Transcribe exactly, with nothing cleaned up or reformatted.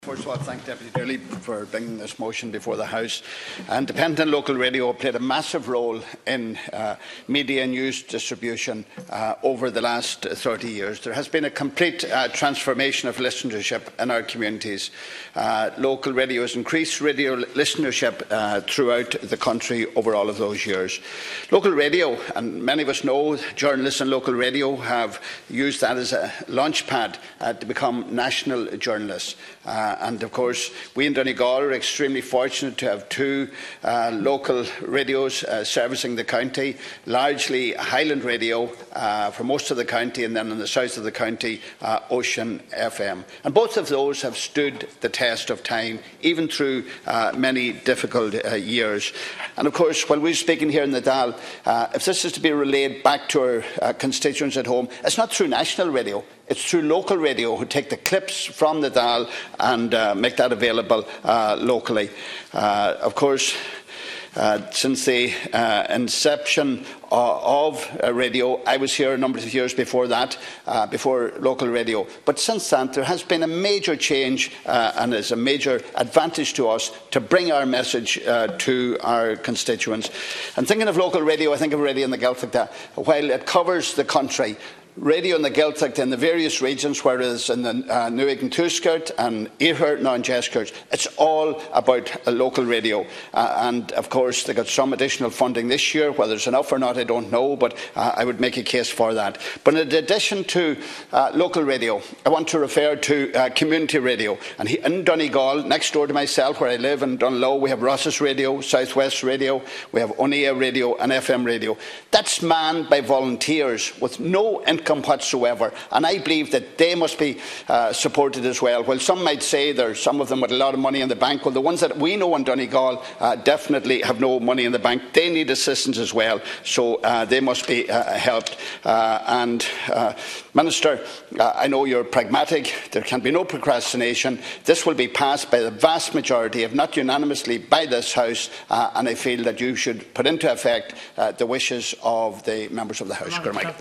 First of all, thank Deputy Daly for bringing this motion before the House. Independent local radio played a massive role in uh, media news distribution uh, over the last thirty years. There has been a complete uh, transformation of listenership in our communities. Uh, local radio has increased radio listenership uh, throughout the country over all of those years. Local radio, and many of us know, journalists in local radio have used that as a launchpad uh, to become national journalists. Uh, and of course, we in Donegal are extremely fortunate to have two uh, local radios uh, servicing the county, largely Highland Radio uh, for most of the county, and then in the south of the county, uh, Ocean F M. And both of those have stood the test of time, even through uh, many difficult uh, years. And of course, while we're speaking here in the Dáil, uh, if this is to be relayed back to our uh, constituents at home, it's not through national radio. It's through local radio who take the clips from the Dáil and uh, make that available uh, locally. Uh, of course, uh, since the uh, inception uh, of uh, radio, I was here a number of years before that, uh, before local radio. But since then, there has been a major change uh, and it's a major advantage to us to bring our message uh, to our constituents. And thinking of local radio, I think of radio in the Gaeltacht. While it covers the country, radio in the Gaeltacht in the various regions, whereas in the uh, Newig and Tuskert and Earhart and Jeskert, it's all about a local radio. Uh, and of course, they got some additional funding this year. Whether it's enough or not, I don't know, but uh, I would make a case for that. But in addition to uh, local radio, I want to refer to uh, community radio. And he, in Donegal, next door to myself, where I live in Dunlow, we have Ross's Radio, Southwest Radio, we have Onea Radio and F M Radio. That's manned by volunteers with no income whatsoever, and I believe that they must be uh, supported as well. While some might say there's some of them with a lot of money in the bank, well, the ones that we know in Donegal uh, definitely have no money in the bank. They need assistance as well, so uh, they must be uh, helped. Uh, and uh, Minister, uh, I know you're pragmatic. There can be no procrastination. This will be passed by the vast majority, if not unanimously, by this House, uh, and I feel that you should put into effect uh, the wishes of the members of the House.